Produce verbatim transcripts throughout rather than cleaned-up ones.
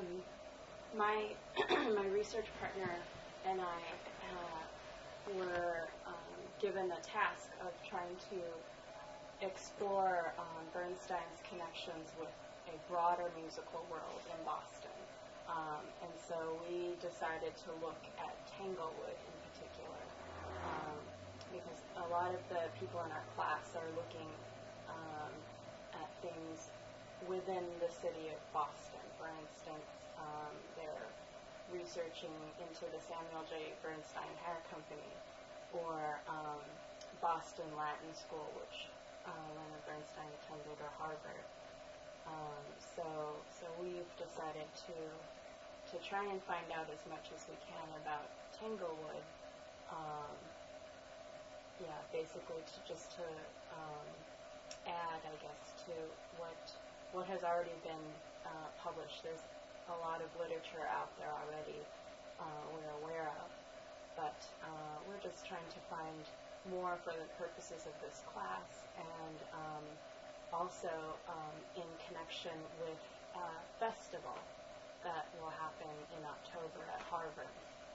um, my my research partner and I uh, were um, given the task of trying to explore um, Bernstein's connections with a broader musical world in Boston. Um, and so we decided to look at Tanglewood in particular, um, because a lot of the people in our class are looking um, at things within the city of Boston. For instance, um, they're researching into the Samuel J. Bernstein Hair Company, or um, Boston Latin School, which uh, Leonard Bernstein attended, or Harvard. Um, so, so we've decided to to try and find out as much as we can about Tanglewood. Um, yeah, basically to just to um, add, I guess, to what what has already been uh, published. There's a lot of literature out there already uh, we're aware of, but uh, we're just trying to find more for the purposes of this class, and um, also um, in connection with a festival that will happen in October at Harvard.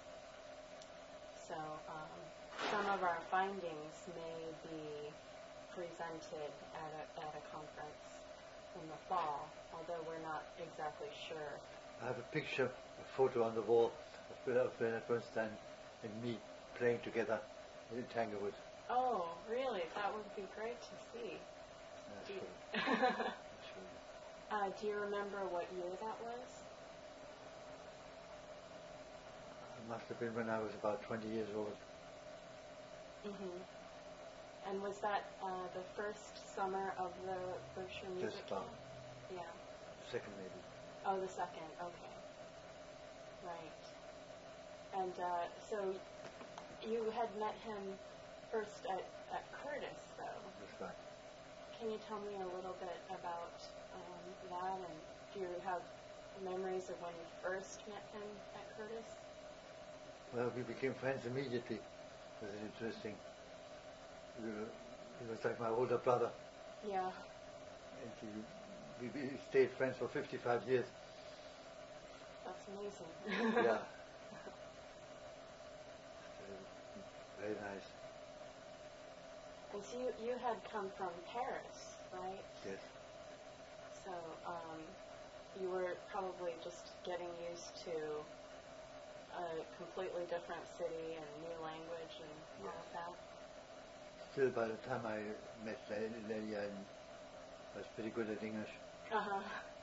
So um, some of our findings may be presented at a, at a conference in the fall, although we're not exactly sure. I have a picture, a photo on the wall of Leonard Bernstein and me playing together in Tanglewood. Oh, really? That would be great to see. That's Do you, sure. uh, do you remember what year that was? It must have been when I was about twenty years old. Mm-hmm. And was that uh, the first summer of the Berkshire Music Just about. Camp? Yeah. Second, maybe. Oh, the second. Okay. Right. And uh, so you had met him first at, at Curtis, though. That's right. Can you tell me a little bit about um, that? And do you have memories of when you first met him at Curtis? Well, we became friends immediately. It was interesting. We were, he was like my older brother. Yeah. And he, we, we stayed friends for fifty-five years. That's amazing. Yeah. Very nice. And so you, you had come from Paris, right? Yes. So um, you were probably just getting used to a completely different city and new language and Yes. all of that. Still, by the time I met Lelia, I was pretty good at English. Uh-huh.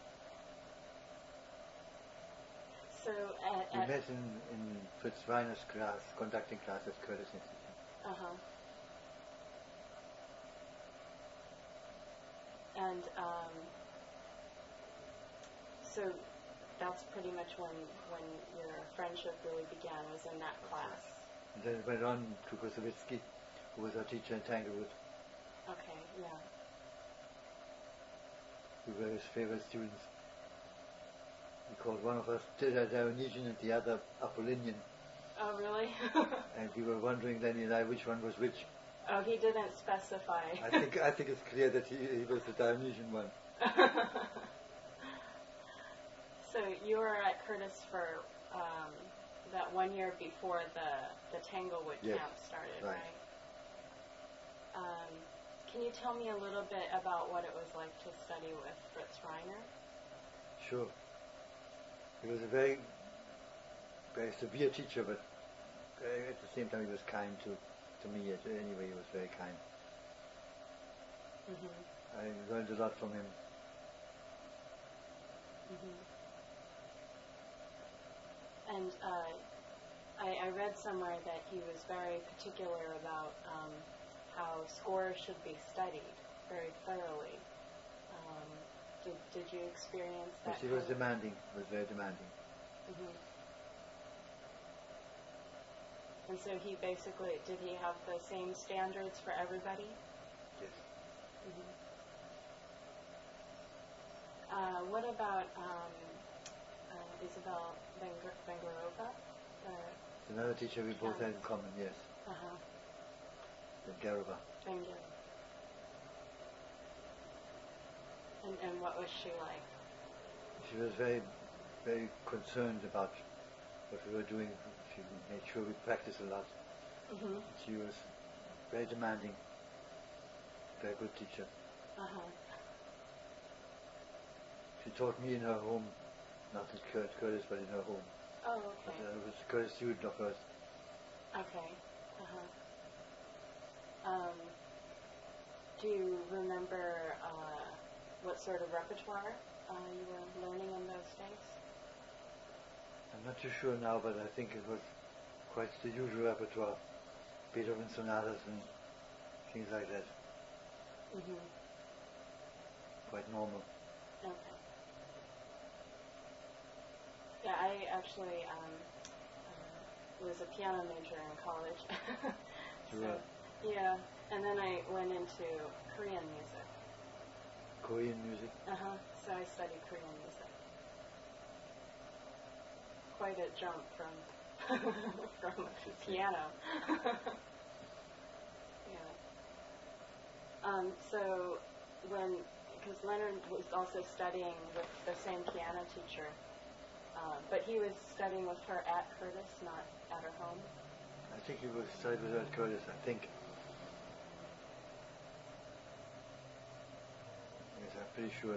So at... We at met in, in Fritz Reiner's class, conducting class at Curtis Institute. Uh-huh. And um, so that's pretty much when when your friendship really began, was in that class. And then it went on to Kosovitsky, who was our teacher in Tanglewood. Okay, yeah. We were his favorite students. He called one of us Dionysian and the other Apollinian. Oh, really? And we were wondering, Lenny and I, which one was which. Oh, he didn't specify. I think I think it's clear that he, he was the Dionysian one. So you were at Curtis for um, that one year before the, the Tanglewood Yes, camp started, right? right? Um, can you tell me a little bit about what it was like to study with Fritz Reiner? Sure. He was a very, very severe teacher, but uh, at the same time he was kind to, to me. Anyway, he was very kind. Mm-hmm. I learned a lot from him. Mm-hmm. And uh, I, I read somewhere that he was very particular about um, how scores should be studied very thoroughly. Um, did, did you experience that? Yes, he was demanding. He was very demanding. Mm-hmm. And so he basically, did he have the same standards for everybody? Yes. Mm-hmm. Uh, what about um, uh, Isabel Bengarova? Uh, Another teacher we both had in common, yes. uh-huh. Bengarova. Bengarova. And, and what was she like? She was very very concerned about what we were doing. She made sure we practiced a lot. Mhm. She was very demanding, very good teacher. Uh-huh. She taught me in her home, not at Cur- Curtis, but in her home. Oh, But, okay. uh, it was Curtis student of hers. Okay. Uh-huh. Um, do you remember uh, what sort of repertoire uh, you were learning in those days? I'm not too sure now, but I think it was quite the usual repertoire. Beethoven sonatas and things like that. Mhm. Quite normal. Okay. Yeah, I actually um, uh, was a piano major in college. You so, were? yeah, and then I went into Korean music. Korean music. Uh-huh. So I studied Korean music. Quite a jump from from piano. Yeah. Um, so when, because Leonard was also studying with the same piano teacher, uh, but he was studying with her at Curtis, not at her home. I think he was studied with her at Curtis, I think. Yes, I'm pretty sure.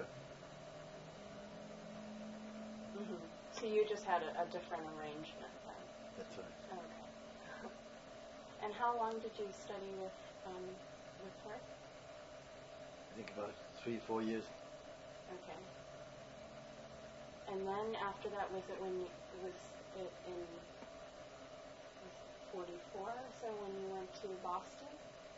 Mm-hmm. So you just had a, a different arrangement then. That's right. Okay. And how long did you study with um, with her? I think about three, four years. Okay. And then after that, was it when you, was it in forty-four or so when you went to Boston?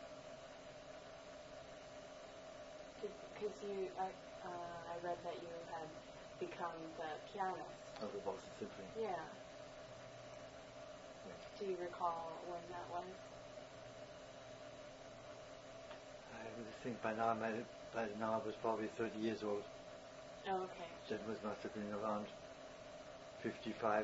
Because you, I, uh, I read that you had become the pianist. Of the Boston Symphony. Yeah. Yes. Do you recall when that was? I would think by now, I might have, by now I was probably thirty years old. Oh, okay. That was must have been around fifty-five.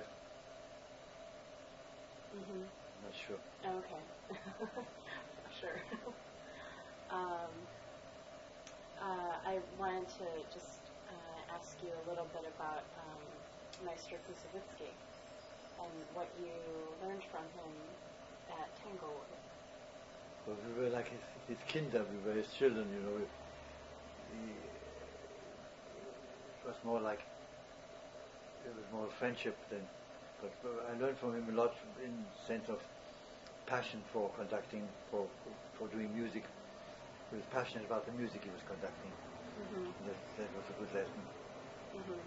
Mhm. I'm not sure. Okay. Sure. um, uh, I wanted to just uh, ask you a little bit about um, Maestro Kusevitsky and what you learned from him at Tanglewood. Well, we were like his, his kinder, we were his children, you know. He, it was more like, it was more friendship than, but I learned from him a lot in the sense of passion for conducting, for for doing music. He was passionate about the music he was conducting. Mm-hmm. That, that was a good lesson. Mm-hmm.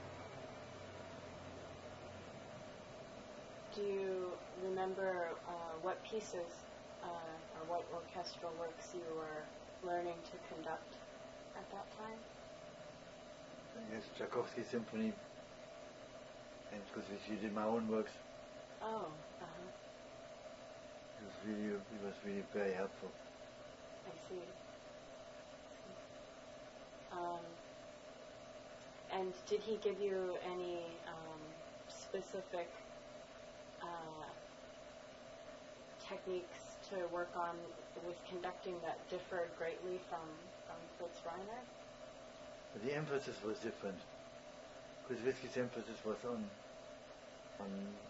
Do you remember uh, what pieces uh, or what orchestral works you were learning to conduct at that time? Yes, Tchaikovsky Symphony, and because we did my own works, Oh, uh-huh. it was really, it was really very helpful. I see. Um, and did he give you any um, specific uh, techniques to work on with conducting that differed greatly from, from Fritz Reiner? But the emphasis was different. Kusevitsky's emphasis was on on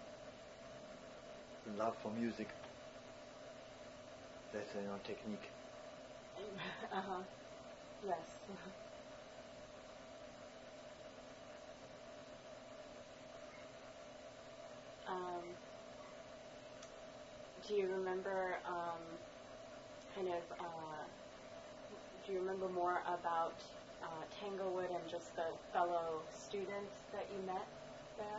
the love for music, less than on technique. Uh-huh. Yes. Um, do you remember um, kind of, uh, do you remember more about uh, Tanglewood and just the fellow students that you met there?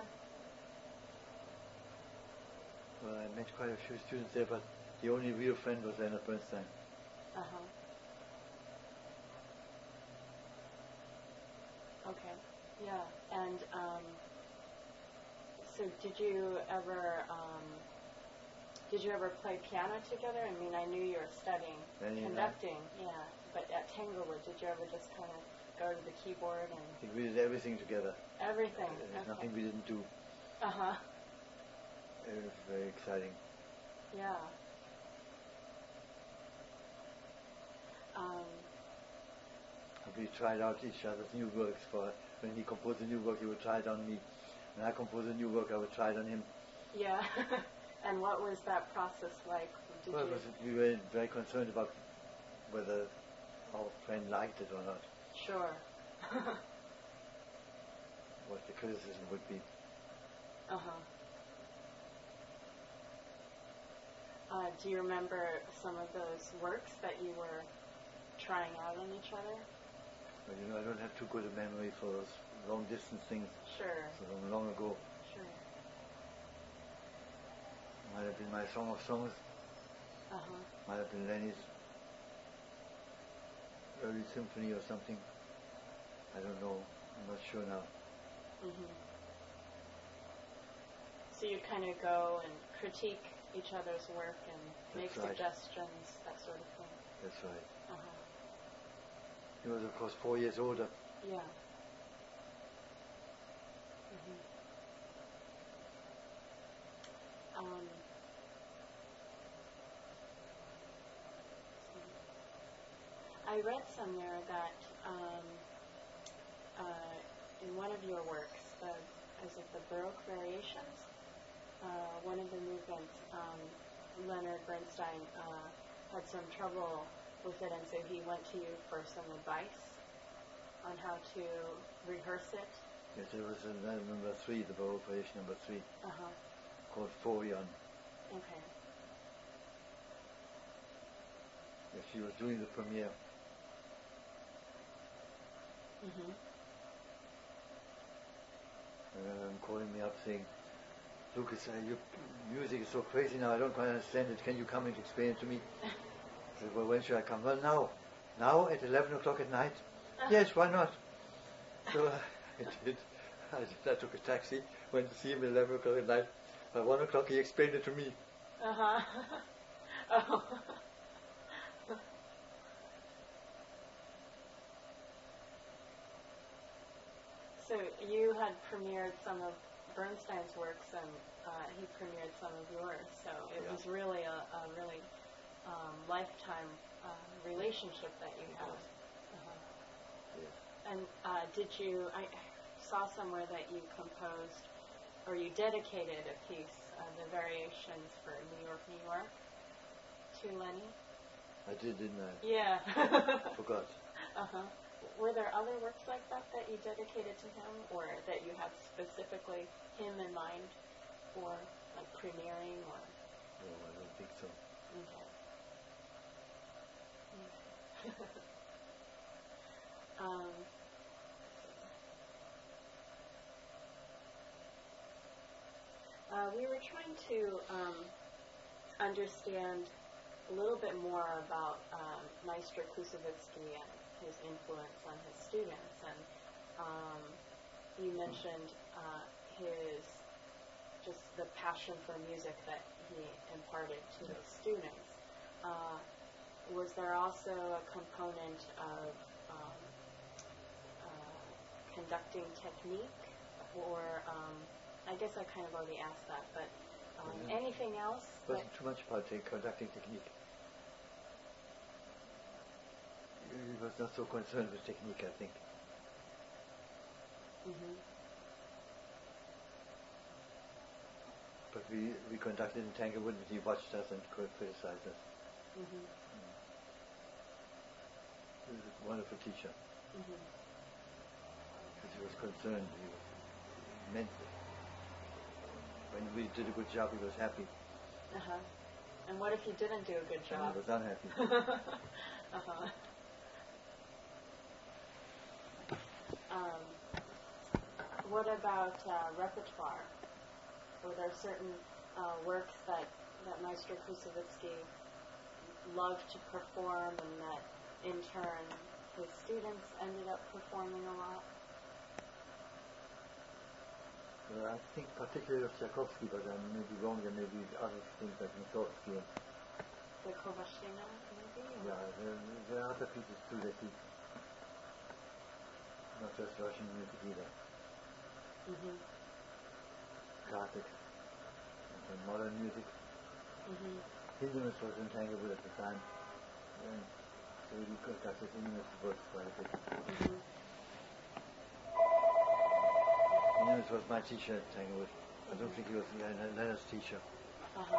Well, I met quite a few students there, but the only real friend was Leonard Bernstein. Uh-huh. Okay. Yeah. And um, so did you ever um, did you ever play piano together? I mean, I knew you were studying Yeah, yeah. conducting, yeah. But at Tanglewood, did you ever just kind of go to the keyboard and I think we did everything together. everything? There's Okay. nothing we didn't do. Uh-huh. It was very exciting. Yeah. Um, We tried out each other's new works. For when he composed a new work, he would try it on me. when I compose a new work, I would try it on him. Yeah. And what was that process like? Did well, you... was, we were very concerned about whether our friend liked it or not. Sure. What the criticism would be. Uh-huh. Uh, do you remember some of those works that you were trying out on each other? Well, you know, I don't have too good a memory for those long distance things. Sure. So long, long ago. Sure. Might have been my Song of Songs. Uh-huh. Might have been Lenny's early symphony or something. I don't know. I'm not sure now. Mm-hmm. So you kind of go and critique each other's work and That's make right. suggestions, that sort of thing. That's right. Uh-huh. He was, of course, four years older. Yeah. Mm-hmm. Um, I read somewhere that um, uh, in one of your works, the, is it the Baroque Variations? Uh, one of the movements, um, Leonard Bernstein uh, had some trouble with it, and so he went to you for some advice on how to rehearse it. Yes, there was a, uh, number three, the Baroque Variation number three, Uh-huh. called Forion. Okay. Yes, she was doing the premiere. Mm-hmm. And um, calling me up saying, Lucas, uh, your music is so crazy now, I don't quite understand it. Can you come and explain it to me? I said, well, when should I come? Well, now. Now at eleven o'clock at night? Uh-huh. Yes, why not? So uh, I did. I, did. I took a taxi, went to see him at eleven o'clock at night. By one o'clock he explained it to me. Uh-huh. Oh. So you had premiered some of Bernstein's works, and uh, he premiered some of yours. So it Yeah. was really a, a really um, lifetime uh, relationship that you had. Uh-huh. Yes. And uh, did you? I saw somewhere that you composed, or you dedicated a piece, uh, the Variations for New York, New York, to Lenny. I did, didn't I? Yeah. Forgot. Uh-huh. Were there other works like that that you dedicated to him, or that you have specifically him in mind for, like, premiering, or? No, I don't think so. Okay. um, uh, we were trying to um, understand a little bit more about um, Maestro Koussevitzky and his influence on his students, and um, you mentioned uh, his just the passion for music that he imparted to Yeah. his students. Uh, was there also a component of um, uh, conducting technique, or um, I guess I kind of already asked that, but um, Mm-hmm. anything else? It wasn't too much about the conducting technique. He was not so concerned with technique, I think. Mm-hmm. But we, we conducted in Tanglewood, and he watched us and could criticize us. Mm-hmm. Mm. He was a wonderful teacher. Mm-hmm. Because he was concerned. He was meant it. When we did a good job, he was happy. Uh-huh. And what if you didn't do a good And job? he was unhappy. Uh-huh. Um, what about uh, repertoire? Were there certain uh, works that, that Maestro Koussevitzky loved to perform, and that in turn his students ended up performing a lot? Well, I think particularly of Tchaikovsky, but I may be wrong. There may be other things like Mussorgsky. The Kovashchina, maybe? Or? Yeah, there, there are other pieces too that he, not just Russian music either. Mm-hmm. Classic, and some modern music. Mm-hmm. Hindemith was in Tanglewood at the time, and so we conducted Hindemith works quite a bit. Mm-hmm. He Nils was my teacher at Tanglewood. I don't think he was Len- Leonard's teacher. Uh-huh.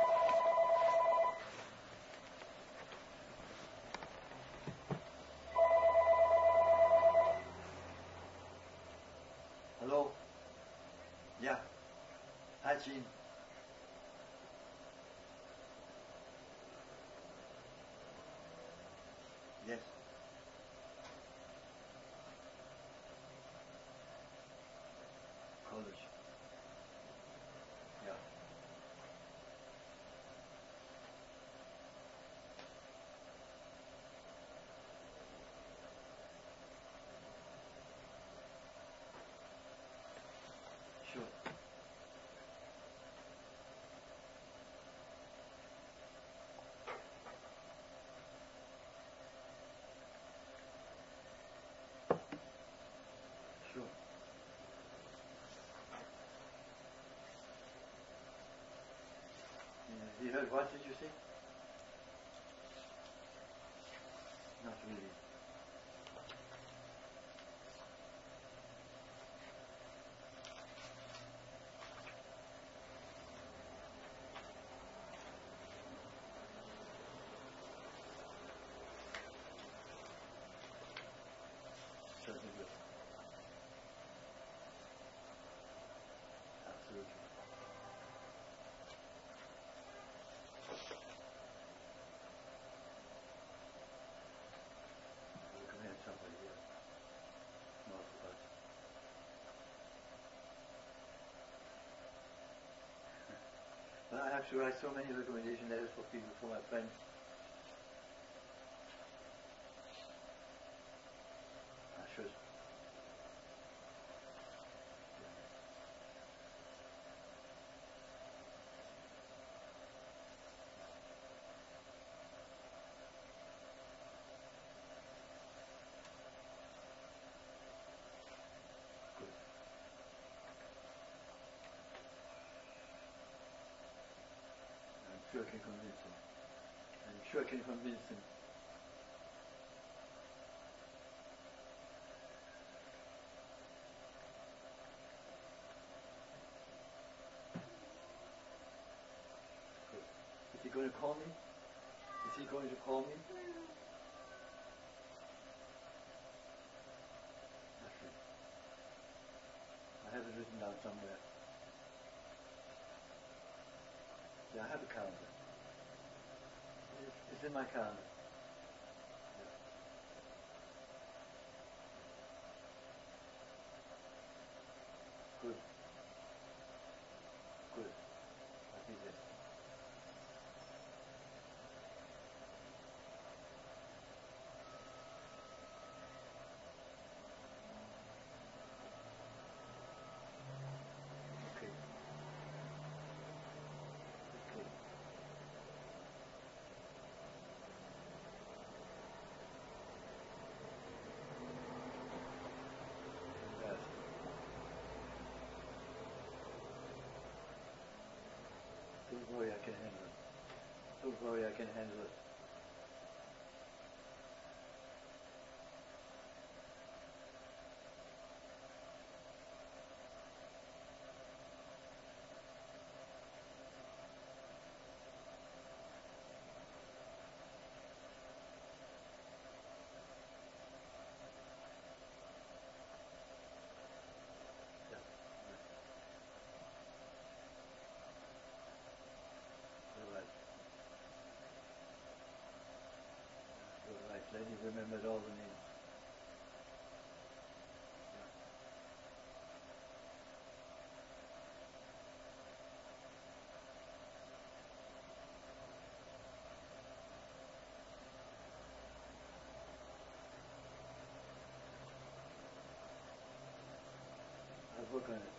Hello? Yeah. Hi, Jean. Yes. College. Yeah. Sure. Sure. Yeah. You heard what did you say? Not really. Certainly will. Absolutely. We can have somebody here. No, I forgot. But I have to write so many recommendation letters for people, for my friends. I should. Good. I'm sure I can convince him. I'm sure I can convince him. Good. Is he going to call me? Is he going to call me? Okay. I have it written down somewhere. Yeah, I have a calendar. It's, it's in my calendar. Yeah. Good. Good. I think that. Okay. Okay. Yes. Don't worry, I can handle it. Don't worry, I can handle it. Yeah. You're right. You're right. Lady remembered all the names. Yeah. I'll work on it.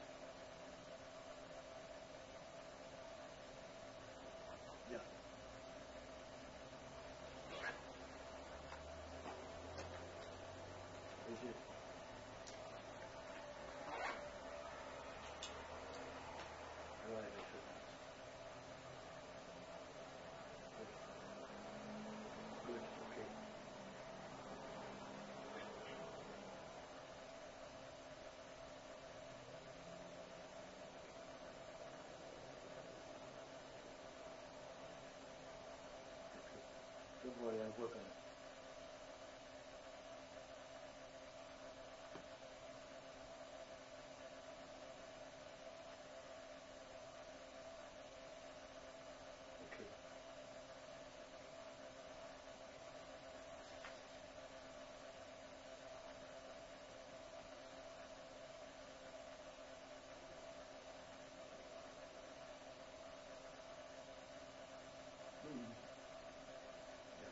Yeah. work on it. Okay. Mm. Yeah.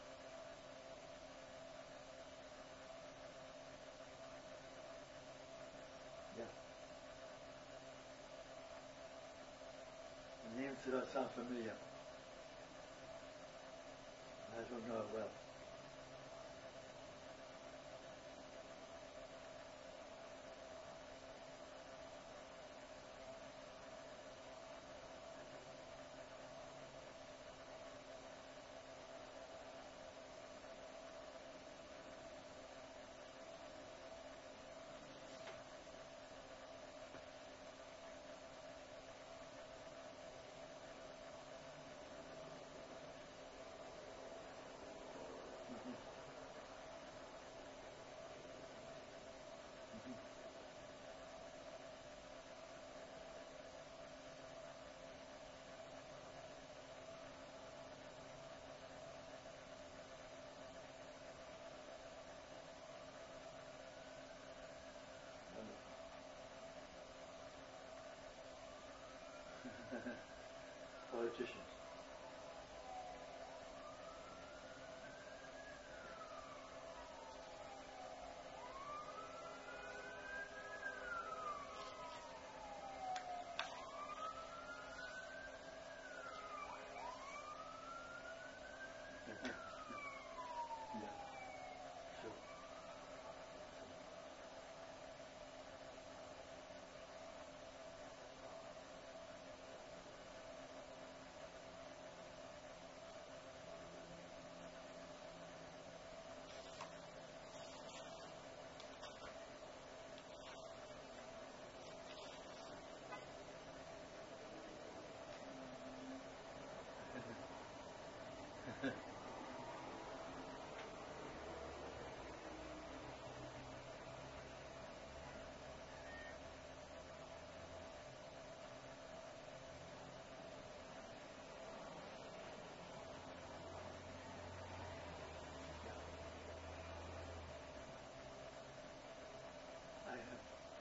Yeah. The names uh, sound familiar. I don't know it well. Mhm. Mhm. Wonderful. Politicians. Yeah. Sure. I have.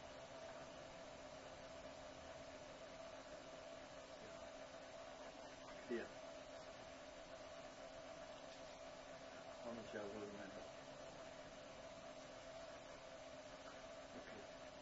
Yeah. How much I will remember. Okay.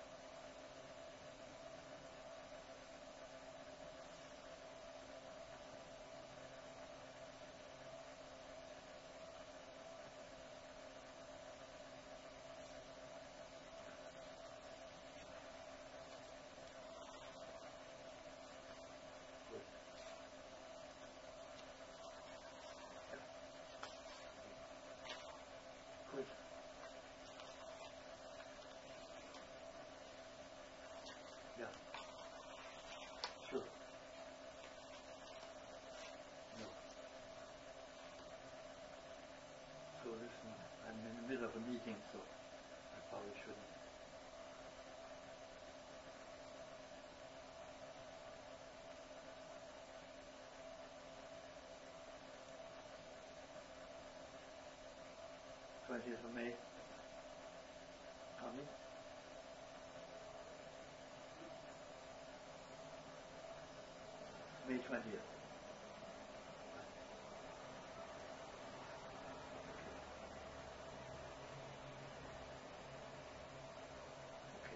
Good. Good. Yeah. Sure. No. So listen, I'm in the middle of a meeting, so I probably shouldn't. twentieth of May. Coming? May twentieth. Okay.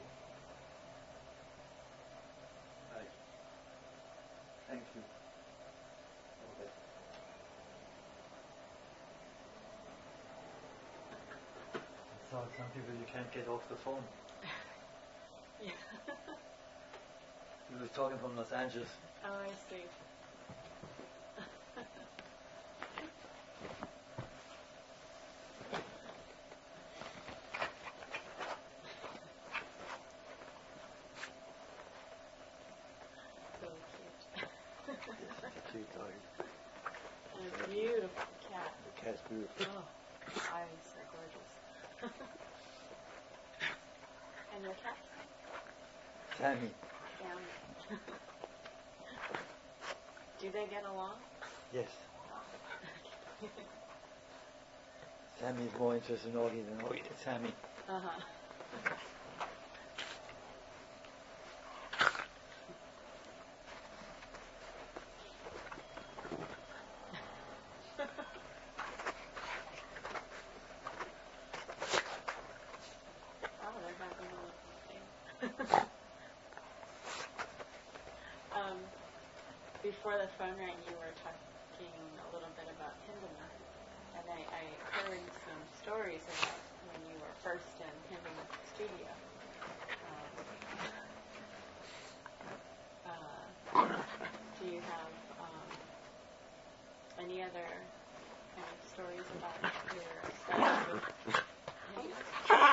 Right. Thank you. Okay. So some people you can't get off the phone. Yeah. He was talking from Los Angeles. Oh, I see. So cute. Yes, it's a cute dog. And a beautiful cat. The cat's beautiful. Oh, eyes are gorgeous. And your cat? Sammy. Sammy. Do they get along? Yes. Oh. Sammy is more interested in Augie than Augie in Sammy. Uh-huh. Oh, they're having a little thing. um, before the phone rang, you were talking a little bit about Hindemith, and I, I heard some stories about when you were first in Hindemith studio. Um, uh, do you have um, any other kind of stories about your studies with Hindemith?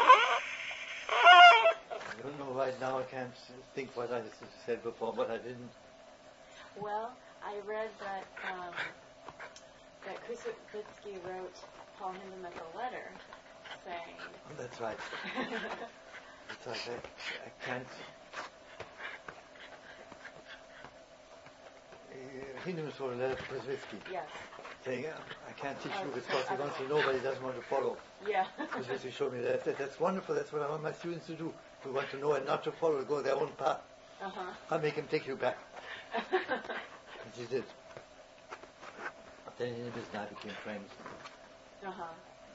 I don't know right now, I can't think what I said before, but I didn't. Well, I read that um, that Kusevitsky wrote Paul Hindemith a letter saying... Oh, that's right. That's right. I, I can't... Uh, Hindemith wrote a letter to Kusevitsky. Yes. Saying, I can't teach Oh, you because he okay. wants to know, but he doesn't want to follow. Yeah. Kusevitsky showed me that. I said, that's wonderful. That's what I want my students to do. We want to know and not to follow, go their own path. Uh-huh. I'll make him take you back. And she did. Then Hindemith and I became friends. Uh-huh.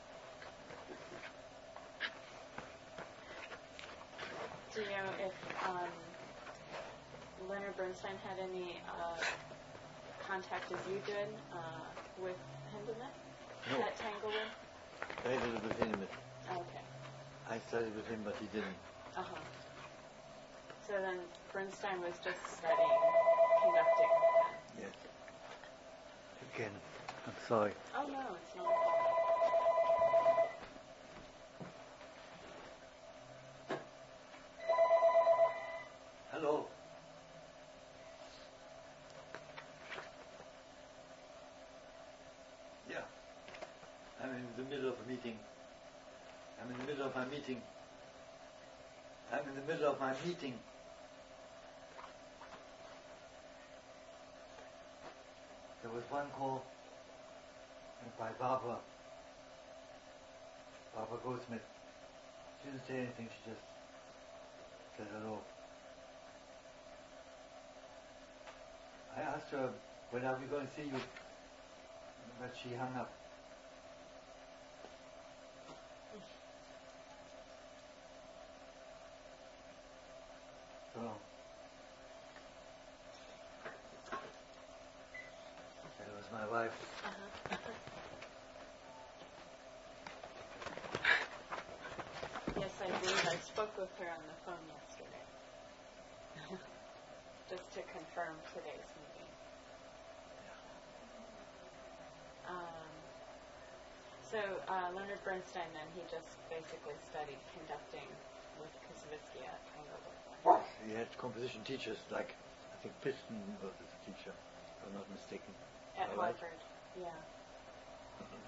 Do you know if um, Leonard Bernstein had any uh, contact as you did uh, with Hindemith No. at Tanglewood? I did it with Hindemith. Okay. I studied with him, but he didn't. Uh-huh. So then Bernstein was just studying conducting then? Yes. Again, I'm sorry. Oh, no, it's not a problem. Hello. Yeah. I'm in the middle of a meeting. I'm in the middle of my meeting. I'm in the middle of my meeting. There was one call by Barbara. Barbara Goldsmith. She didn't say anything, she just said hello. I asked her, when are we going to see you? But she hung up. So, that was my wife. Uh-huh. Yes, I did. I spoke with her on the phone yesterday. Just to confirm today's meeting. Um, so uh, Leonard Bernstein, then, he just basically studied conducting with Kusevitsky at Tanglewood. He had composition teachers, like, I think Piston was his teacher, if I'm not mistaken. At All right. Harvard, yeah. Mm-hmm.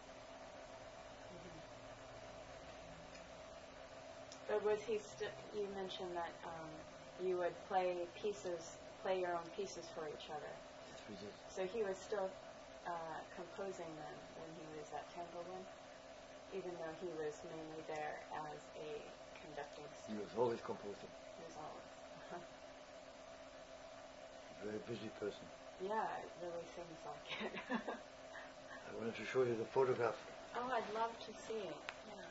But was he st- you mentioned that um, you would play pieces, play your own pieces for each other. Yes, we did. So he was still uh, composing then when he was at Tanglewood, even though he was mainly there as a conducting He student. was always composing. He was always. Uh-huh. Very busy person. Yeah, it really seems like it. I wanted to show you the photograph. Oh, I'd love to see it. Yeah.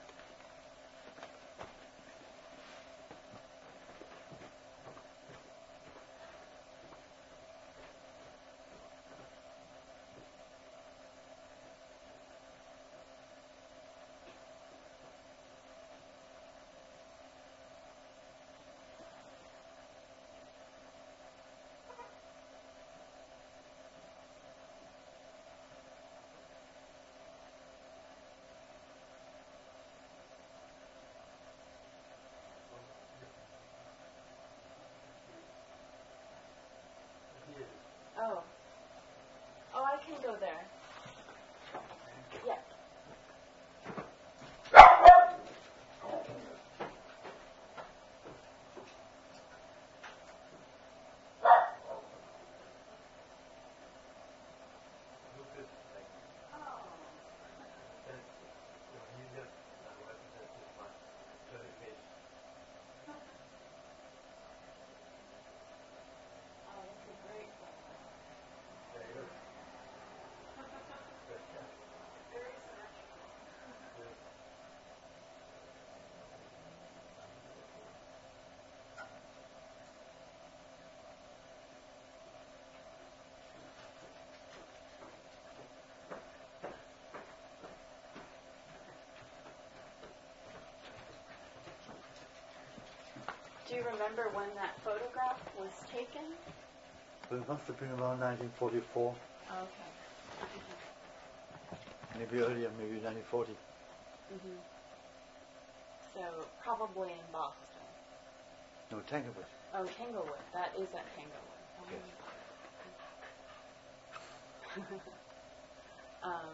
remember when that photograph was taken? Well, it must have been around nineteen forty-four. Okay. Maybe earlier, maybe nineteen forty. Mm-hmm. So probably in Boston. No, Tanglewood. Oh, Tanglewood. That is at Tanglewood. Oh. Yes. um,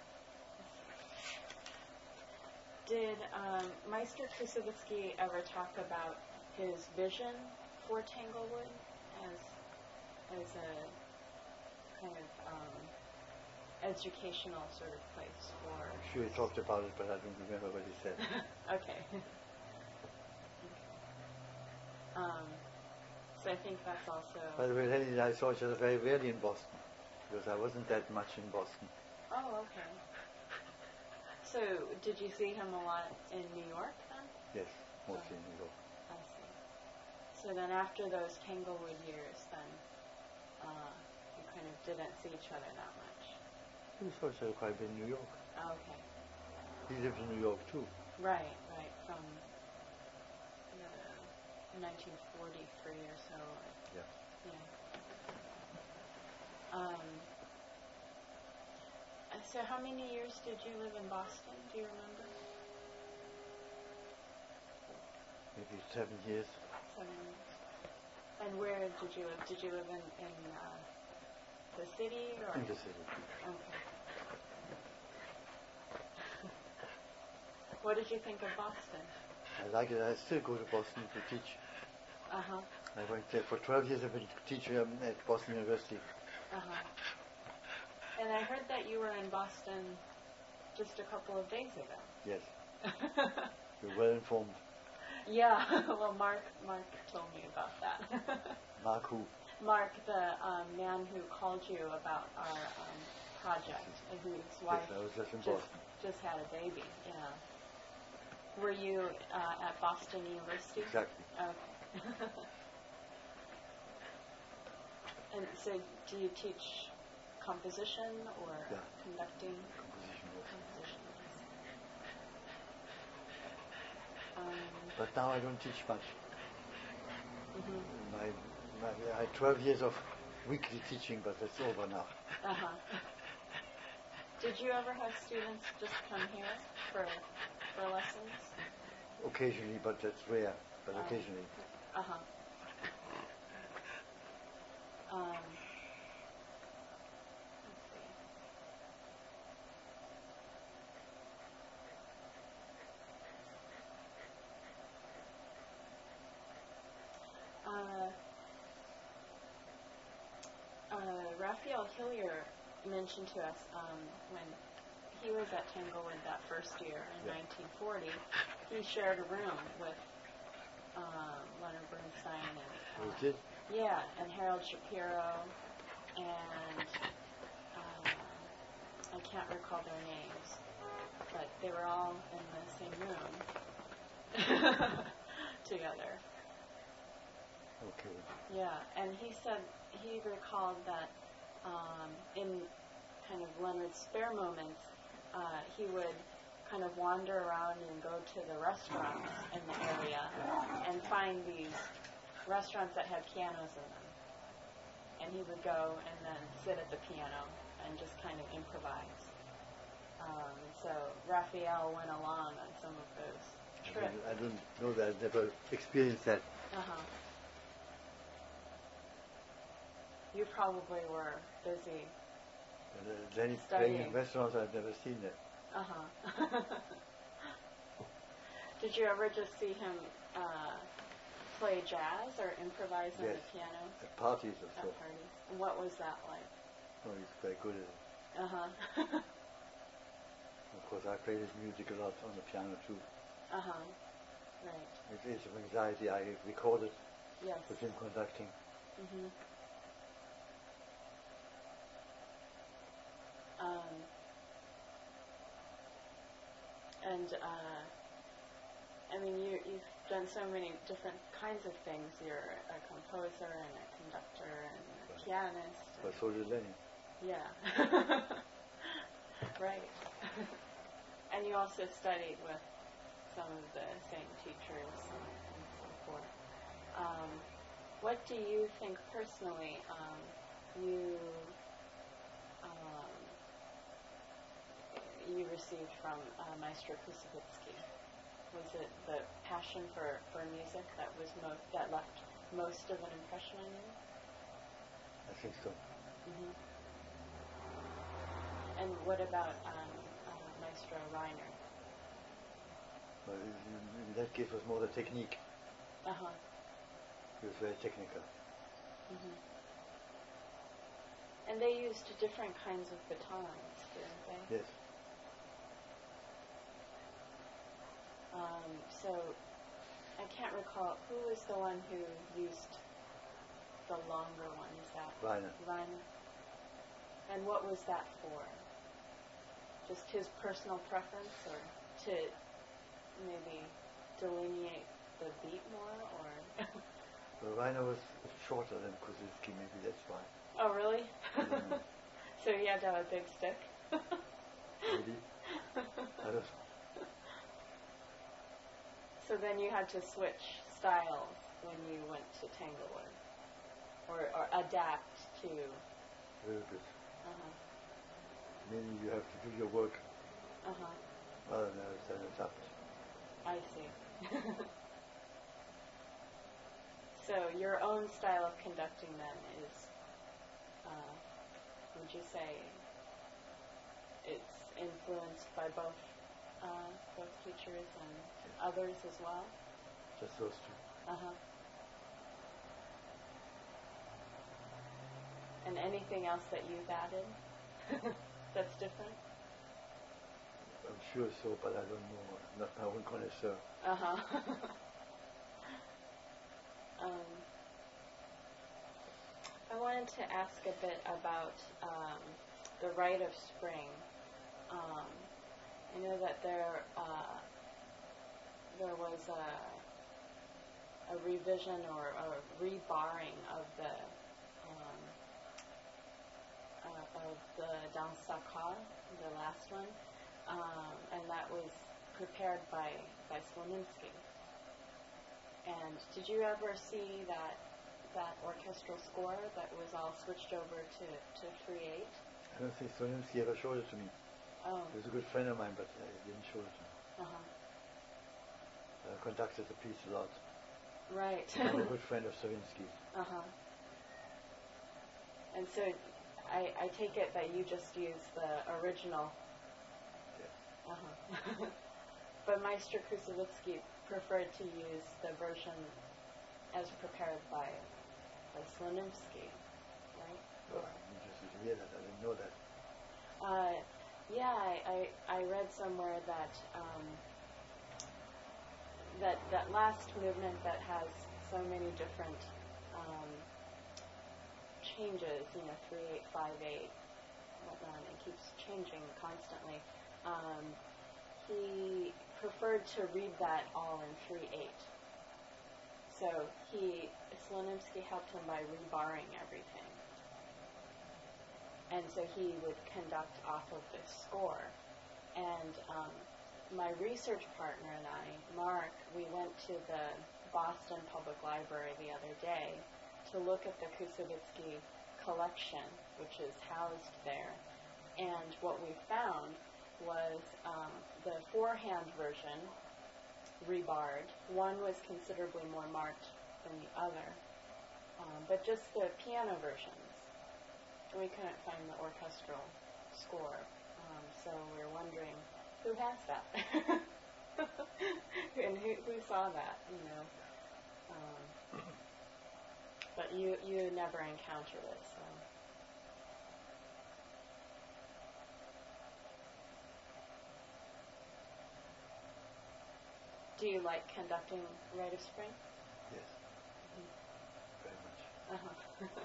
did um, Meister Kusevitsky ever talk about his vision for Tanglewood as as a kind of um, educational sort of place for? I'm sure he talked about it, but I don't remember what he said. Okay. Um, so I think that's also... By the way, Lenny and I saw each other very rarely in Boston, because I wasn't that much in Boston. Oh, okay. So did you see him a lot in New York then? Yes, mostly oh. in New York. I see. So then after those Tanglewood years, then uh, you kind of didn't see each other that much? We saw each other quite a bit in New York. Oh, okay. He lived in New York too. Right, right, from nineteen forty-three or so. Yeah. Yeah. Um, so how many years did you live in Boston? Do you remember? Maybe seven years. Seven years. And where did you live? Did you live in, in uh, the city? Or? In the city. Okay. What did you think of Boston? I like it. I still go to Boston to teach. Uh-huh. I went there for twelve years. I've been teaching um, at Boston University. Uh-huh. And I heard that you were in Boston just a couple of days ago. Yes. You're well informed. Yeah. Well, Mark Mark told me about that. Mark who? Mark, the um, man who called you about our um, project, and whose wife yes, I was just, in just, Boston. just had a baby. Yeah. Were you uh, at Boston University? Exactly. Okay. And so, do you teach composition or yeah. conducting? Composition. Composition. Um, but now I don't teach much. Mm-hmm. My, my, I had twelve years of weekly teaching, but that's over now. Uh-huh. Did you ever have students just come here for for lessons? Occasionally, but that's rare. But uh, occasionally. Uh-huh. Um, let's see. Uh, uh, Raphael Hillier mentioned to us um, when he was at Tanglewood that first year in yeah. nineteen forty, he shared a room with um, Leonard Bernstein and uh, oh, did? Yeah, and Harold Shapiro, and uh, I can't recall their names, but they were all in the same room together. Okay. Yeah, and he said he recalled that um, in kind of Leonard's spare moments, uh, he would kind of wander around and go to the restaurants in the area and find these restaurants that had pianos in them. And he would go and then sit at the piano and just kind of improvise. Um, so Raphael went along on some of those trips. I didn't, I didn't know that. I never experienced that. Uh-huh. You probably were busy uh, Then playing in restaurants, I've never seen that. Uh-huh. Did you ever just see him uh, play jazz or improvise on yes. the piano? At parties or At so. parties. And what was that like? Oh, he's quite good at it. Uh-huh. Of course, I play his music a lot on the piano too. Uh-huh. Right. At Age of Anxiety, I recorded yes. with him conducting. Mm-hmm. Um, and, uh, I mean, you, you've done so many different kinds of things. You're a composer and a conductor and a Right. pianist. But so did Lenny. Yeah. Right. And you also studied with some of the same teachers and, and so forth. Um, what do you think personally um, you um, you received from uh, Maestro Kusevitsky? Was it the passion for, for music that was mo- that left most of an impression on you? I think so. Mm-hmm. And what about um, uh, Maestro Reiner? Well, in that case, was more the technique. Uh huh. He was very technical. Mm-hmm. And they used different kinds of batons, didn't they? Yes. Um, so I can't recall who was the one who used the longer one. Is that Reiner? Reiner. And what was that for? Just his personal preference, or to maybe delineate the beat more, or? Well, Reiner was shorter than Kusevitsky, maybe that's why. Oh, really? Mm. So he had to have a big stick? Maybe. I don't know. So then you had to switch styles when you went to Tanglewood, or, or adapt to. Very good. Uh-huh. Maybe you have to do your work Uh-huh. rather than adapt. I see. So your own style of conducting then is, uh, would you say, it's influenced by both uh, both teachers and others as well? Just those two. Uh-huh. And anything else that you've added that's different? I'm sure so, but I don't know. I'm not my own connoisseur. Uh-huh. um, I wanted to ask a bit about um, the Rite of Spring. Um, I know that there uh, there was a, a revision or a rebarring of the um, uh, of the Danse Sacrée, the last one, um, and that was prepared by by Slonimsky. And did you ever see that that orchestral score that was all switched over to to three eight? I don't think Slonimsky ever showed it to me. Oh. He was a good friend of mine, but uh, he didn't show it to me. Uh-huh. I conducted the piece a lot. Right. I'm a good friend of Stravinsky's. Uh-huh. And so I, I take it that you just use the original. Yeah. Uh-huh. But Maestro Kusevitsky preferred to use the version as prepared by, by Slonimsky, right? Well, I'm interested to hear that. I didn't know that. Uh, yeah, I, I, I read somewhere that um, that that last movement that has so many different um, changes, you know, three eight, five eight, whatnot, it keeps changing constantly. Um, he preferred to read that all in three eight. So he, Slonimsky helped him by rebarring everything. And so he would conduct off of this score. And um, my research partner and I, Mark, we went to the Boston Public Library the other day to look at the Kusevitsky collection, which is housed there. And what we found was um, the four-hand version, rebarred. One was considerably more marked than the other. Um, but just the piano versions, we couldn't find the orchestral score. Um, so we were wondering, who has that? And who, who saw that, you know? Um, but you, you never encountered it, so. Do you like conducting Rite of Spring? Yes. Mm-hmm. Very much. Uh-huh.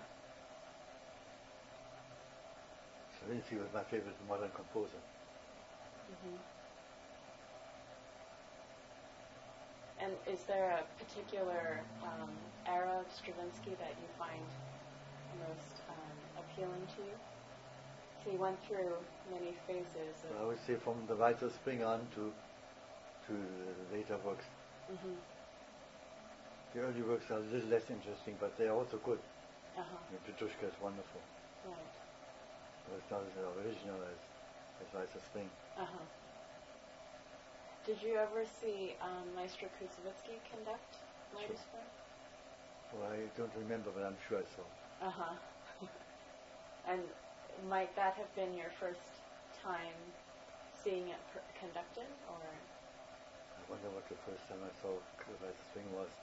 Stravinsky was my favorite modern composer. Mm-hmm. And is there a particular um, era of Stravinsky that you find most um, appealing to you? So he went through many phases. Of Well, I would say from the Rite of Spring on to to the later works. mm-hmm. The early works are a little less interesting, but they are also good. Uh-huh. I mean, Petrushka is wonderful. Right. But it's not as original as, as Rites of Spring. Uh-huh. Did you ever see um, Maestro Kusevitsky conduct Rite of Spring? Well, I don't remember, but I'm sure I saw. Uh-huh. And might that have been your first time seeing it pr- conducted, or? I wonder what the first time I saw Rites of Spring was.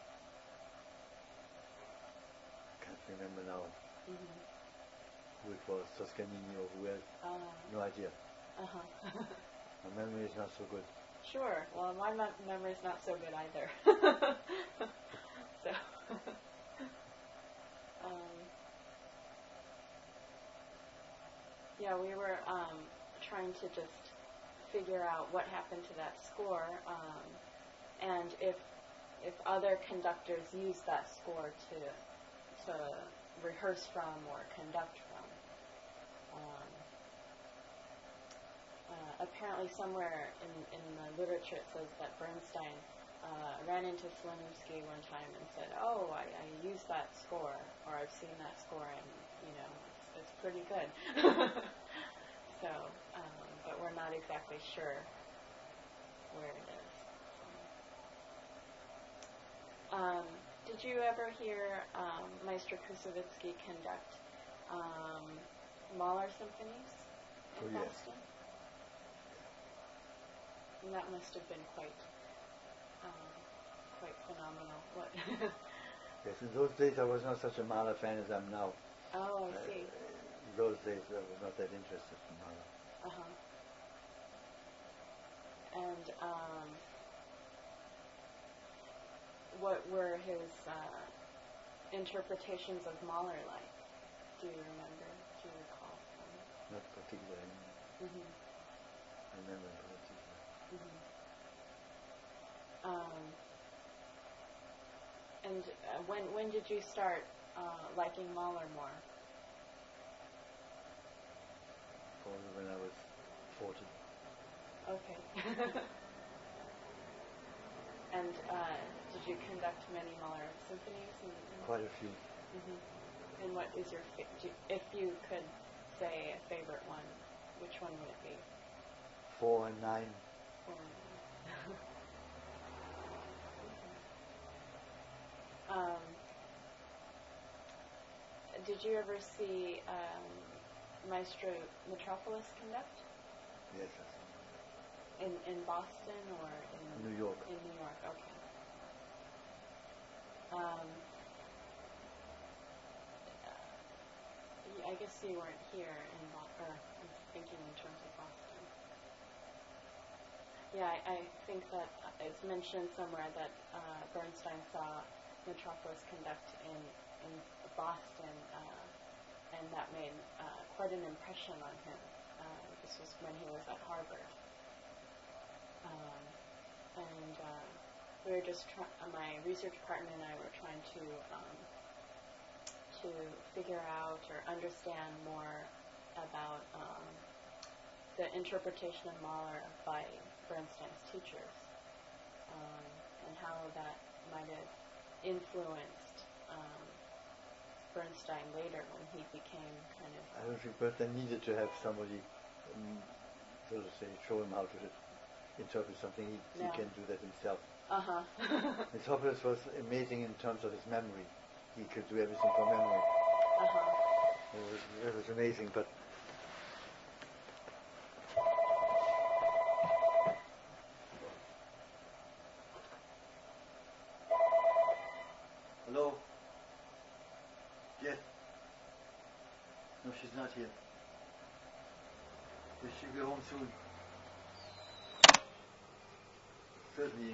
Can't remember now Mm-hmm. who it was, Toscanini or who else. Uh, No idea. uh-huh. My memory is not so good. Sure. Well, my me- memory's not so good either. So, um, yeah, we were um, trying to just figure out what happened to that score, um, and if if other conductors use that score to to rehearse from or conduct from. Um, uh, apparently, somewhere in in the literature it says that Bernstein uh, ran into Slonimsky one time and said, "Oh, I, I used that score, or I've seen that score, and you know, it's, it's pretty good." So, um, but we're not exactly sure where it is. Um, did you ever hear um, Maestro Kusevitsky conduct um, Mahler symphonies in Oh, yes. Boston? And that must have been quite, um, quite phenomenal. What? Yes, in those days I was not such a Mahler fan as I am now. Oh, I Uh, see. in those days I was not that interested in Mahler. Uh-huh. And um, what were his uh, interpretations of Mahler like? Do you remember? Do you recall? Not particularly. Mm-hmm. I remember in particular. Mm-hmm. Um, and uh, when when did you start uh, liking Mahler more? Probably when I was forty. Okay. And uh, did you conduct many Mahler symphonies? And, and Quite a few. Mm-hmm. And what is your, fa- do, if you could say a favorite one, which one would it be? Four and nine. Four and nine. um, did you ever see um, Maestro Metropolis conduct? Yes, I saw. In in Boston or in New York. In New York, okay. Um, I guess you weren't here in Boston, or I'm thinking in terms of Boston. Yeah, I, I think that it's mentioned somewhere that uh, Bernstein saw Metropolis conduct in in Boston, uh, and that made uh, quite an impression on him. Uh, this was when he was at Harvard. Um, and uh, we were just try- uh, my research partner and I were trying to um, to figure out or understand more about um, the interpretation of Mahler by Bernstein's teachers, um, and how that might have influenced um, Bernstein later when he became kind of. I don't think Bernstein needed to have somebody, um, so to say, show him how to interpret something. He, No. he can do that himself. Uh-huh. Metropolis was amazing in terms of his memory. He could do everything from memory. Uh-huh. It was, it was amazing, but hello? Yes? No, she's not here. Will she be home soon? Certainly.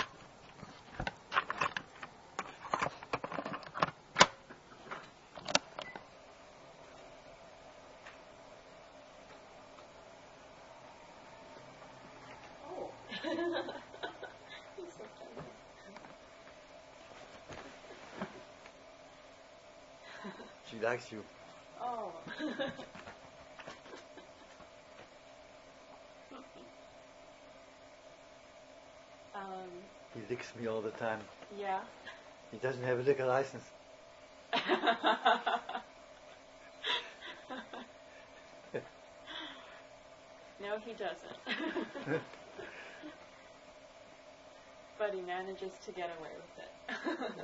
Oh. He's so funny. She likes you. Oh. um, He licks me all the time. yeah. He doesn't have a liquor license. No, he doesn't. But he manages to get away with it.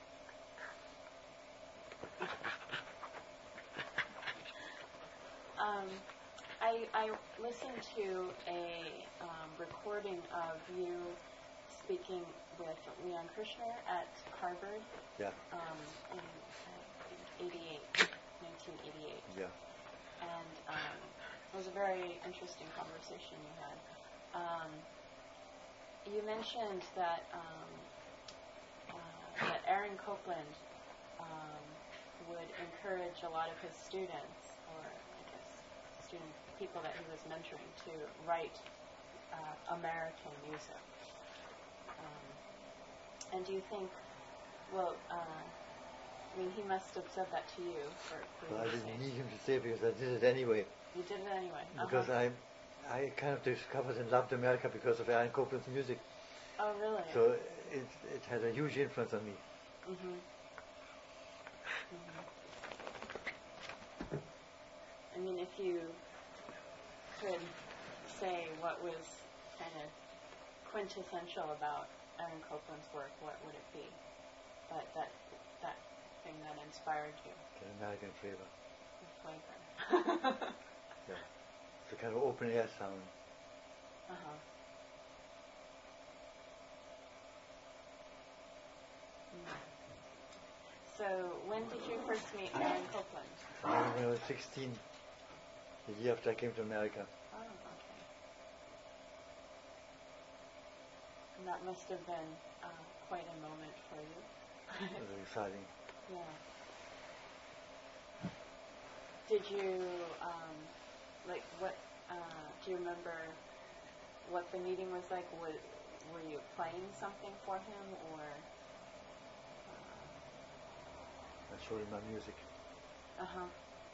um, I, I listened to a um, recording of you speaking with Leon Kirshner at Harvard. Yeah. Um, in uh, eighty-eight, nineteen eighty-eight. Yeah. And um, it was a very interesting conversation you had. Um, you mentioned that um, uh, that Aaron Copland um, would encourage a lot of his students, or I guess student people that he was mentoring, to write uh, American music. Um, and do you think, well, uh, I mean, he must have said that to you for, for Well, I your didn't sake. need him to say it because I did it anyway. You did it anyway. Because uh-huh. I, I kind of discovered and loved America because of Aaron Copland's music. Oh, really? So it it had a huge influence on me. Mm-hmm. Mm-hmm. I mean, if you could say what was kind of quintessential about Aaron Copland's work, what would it be? That that that thing that inspired you? The American flavor. The flavor. Yeah. It's a kind of open air sound. Uh-huh. Mm. So when did you first meet Aaron Copland? When I was sixteen, the year after I came to America. Oh, okay. And that must have been uh, quite a moment for you. It was exciting. Yeah. Did you, um, like, what, uh, do you remember what the meeting was like? Was, were you playing something for him, or? I showed him my music. Uh huh.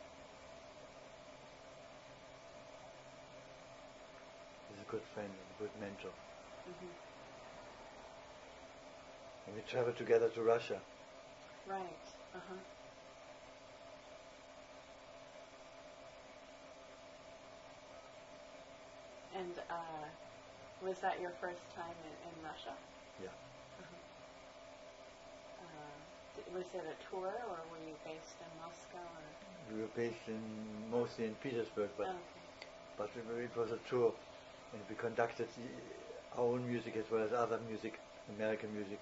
He's a good friend and a good mentor. Mm-hmm. And we traveled together to Russia. Right. Uh huh. And uh, was that your first time in, in Russia? Yeah. Uh-huh. Uh, d- was it a tour, or were you based in Moscow? Or? We were based in mostly in Petersburg, but Oh, okay. but it was a tour, and we conducted the, our own music as well as other music, American music,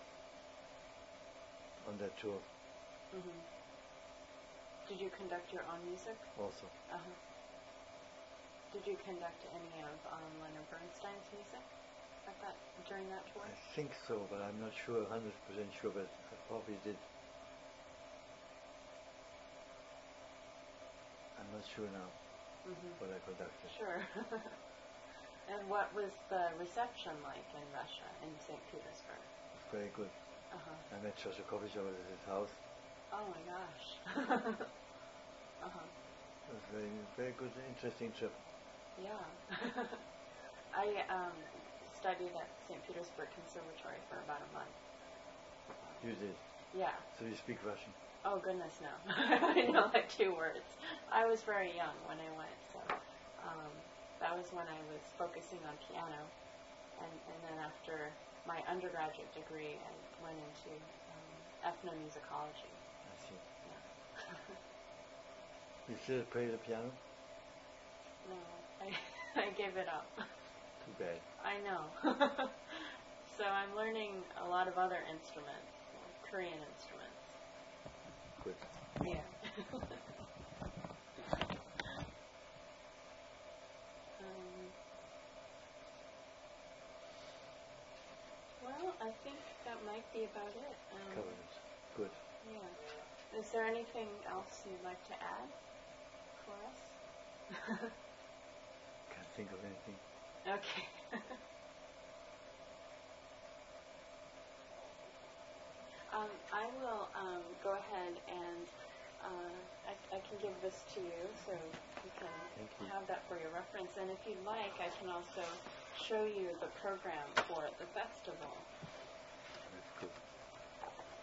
on that tour. Mm-hmm. Did you conduct your own music? Also. Uh-huh. Did you conduct any of um, Leonard Bernstein's music at that during that tour? I think so, but I'm not sure, one hundred percent sure, but I probably did. I'm not sure now Mm-hmm. what I conducted. Sure. And what was the reception like in Russia, in Saint Petersburg? It's very good. Uh-huh. I met Shostakovich over at his house. Oh my gosh. Uh-huh. It was very, very good, interesting trip. Yeah. I um, studied at Saint Petersburg Conservatory for about a month. You did. Yeah. So you speak Russian? Oh goodness, no. I know like two words. I was very young when I went, so um, that was when I was focusing on piano, and, and then after my undergraduate degree, I went into um, ethnomusicology. I see. Yeah. You still play the piano? No, I I gave it up. Too bad. I know. So I'm learning a lot of other instruments, Korean instruments. Good. Yeah. um, well, I think that might be about it. Um, Covered it. Good. Yeah. Is there anything else you'd like to add for us? Can't think of anything. Okay. um, I will um, go ahead and uh, I, I can give this to you so you can Thank you. have that for your reference. And if you'd like, I can also show you the program for the festival. That's good.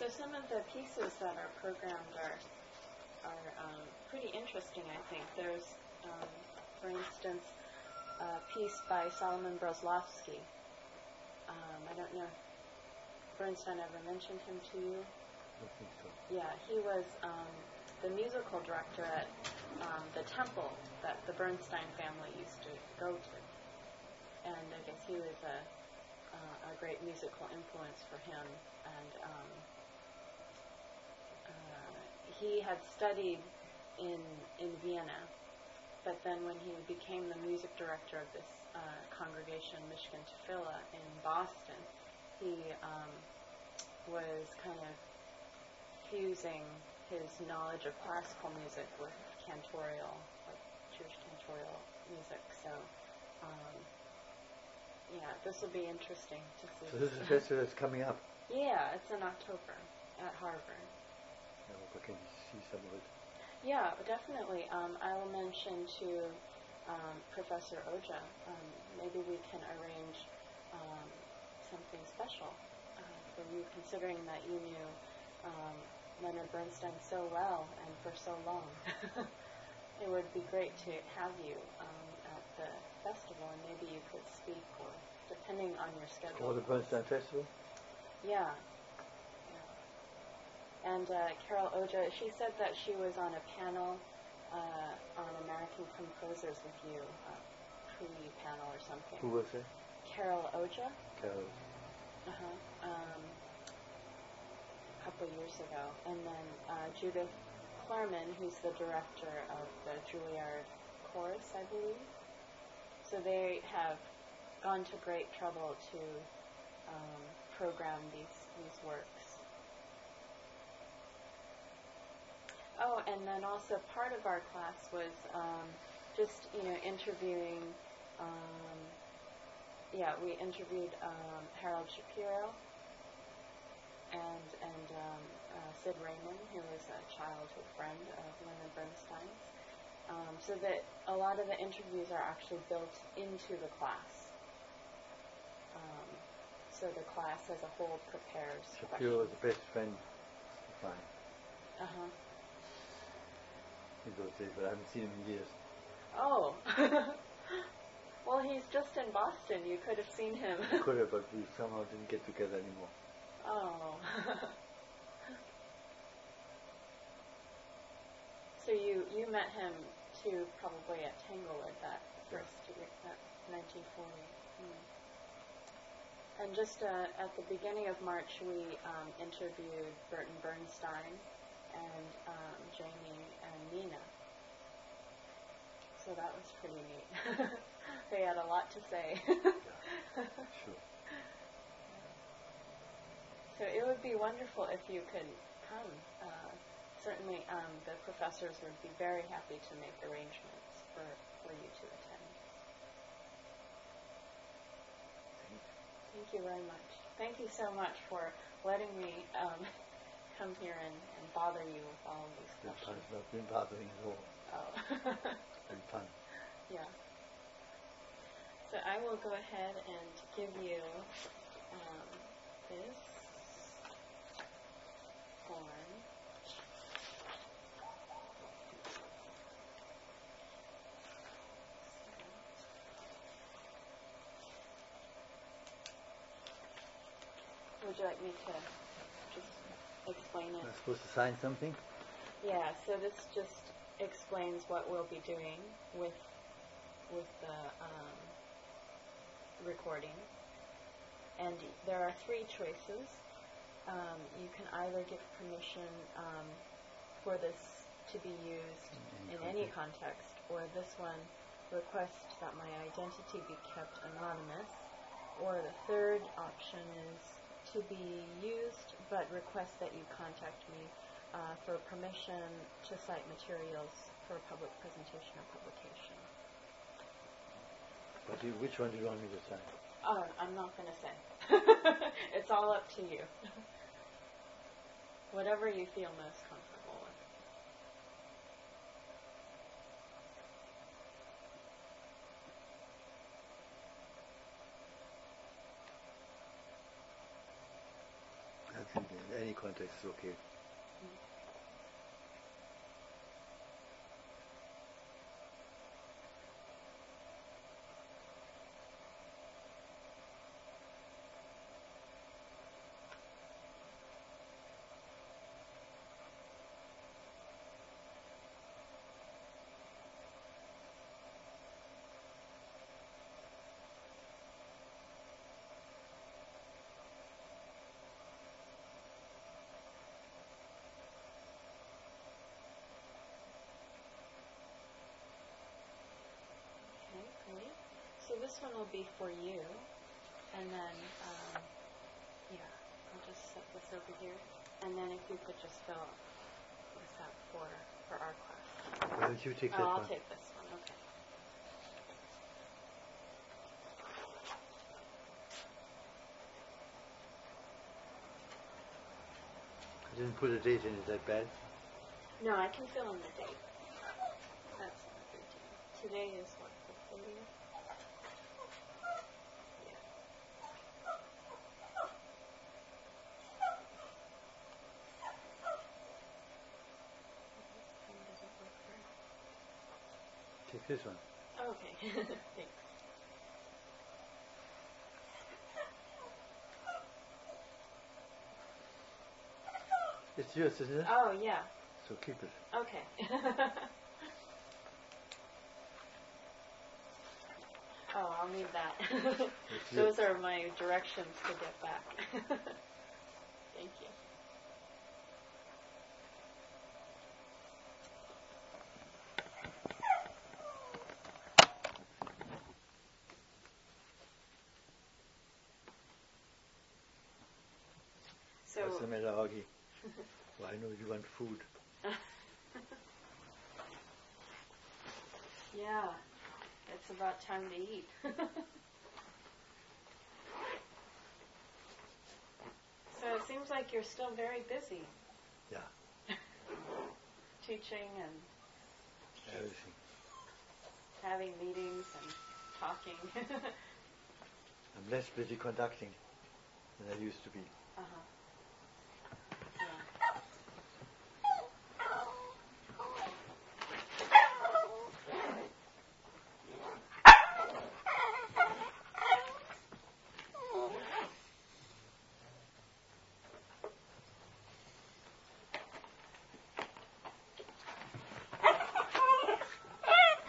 So some of the pieces that are programmed are are um, pretty interesting, I think. There's, um, for instance, a piece by Solomon Brozlovsky. Um, I don't know if Bernstein ever mentioned him to you. I think so. Yeah, he was um, the musical director at um, the temple that the Bernstein family used to go to. And I guess he was a, uh, a great musical influence for him. And um, uh, he had studied in in Vienna, but then when he became the music director of this uh, congregation, Mishkan Tefillah, in Boston, he um, was kind of fusing his knowledge of classical music with cantorial, like Jewish cantorial music. So, um, yeah, this will be interesting to see. So this is a festival that's coming up. Yeah, it's in October at Harvard. I hope I can see some of it. Yeah, definitely. Um, I will mention to um, Professor Oja, um, maybe we can arrange um, something special uh, for you, considering that you knew um, Leonard Bernstein so well and for so long. It would be great to have you um, at the festival, and maybe you could speak, or depending on your schedule. Or the Bernstein Festival? Yeah. And uh, Carol Oja, she said that she was on a panel uh, on American composers with you, a pre-panel or something. Who was it? Carol Oja. Carol. Uh-huh. Um, a couple of years ago. And then uh, Judith Klarman, who's the director of the Juilliard Chorus, I believe. So they have gone to great trouble to um, program these, these works. Oh, and then also part of our class was um, just, you know, interviewing, um, yeah, we interviewed um, Harold Shapiro and and um, uh, Sid Raymond, who was a childhood friend of Leonard Bernstein's, um, so that a lot of the interviews are actually built into the class. Um, so the class as a whole prepares Shapiro was questions. the best friend of mine. Uh-huh. In those days, but I haven't seen him in years. Oh. Well, he's just in Boston. You could have seen him. We could have, but we somehow didn't get together anymore. Oh. So you, you met him too, probably at Tanglewood that first year, that nineteen forty. Hmm. And just uh, at the beginning of March, we um, interviewed Burton Bernstein and um, Jamie and Nina. So that was pretty neat. They had a lot to say. Yeah, sure. So it would be wonderful if you could come. Uh, certainly um, the professors would be very happy to make arrangements for, for you to attend. Thank you very much. Thank you so much for letting me um, come here and, and bother you with all of these It's questions. not been bothering at all. Oh. It's been fun. Yeah. So I will go ahead and give you um, this form. Would you like me to just explain it? Am I supposed to sign something? Yeah, so this just explains what we'll be doing with with the um, recording. And there are three choices. Um, you can either give permission um, for this to be used in, in any context, or this one, request that my identity be kept anonymous, or the third option is to be used, but request that you contact me uh, for permission to cite materials for public presentation or publication. But you, which one do you want me to sign? Oh, I'm not going to say. It's all up to you. Whatever you feel most comfortable with. I think any context is okay. So this one will be for you, and then, um, yeah, I'll just set this over here, and then if you could just fill this out for, for our class. Why don't you take oh, that I'll one? take this one, okay. I didn't put a date in, is that bad? No, I can fill in the date. That's not thirteen. Today is what, the thirtieth? Take this one. Oh, okay, thanks. It's yours, isn't it? Oh, yeah. So keep it. Okay. oh, I'll need that. Those are my directions to get back. Thank you. So, what's the matter, Augie? Well, I know you want food. yeah, it's about time to eat. So it seems like you're still very busy. Yeah. Teaching and Everything. having meetings and talking. I'm less busy conducting than I used to be. Uh-huh. Yeah.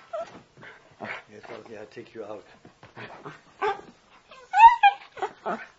Yes, Augie, I'll take you out.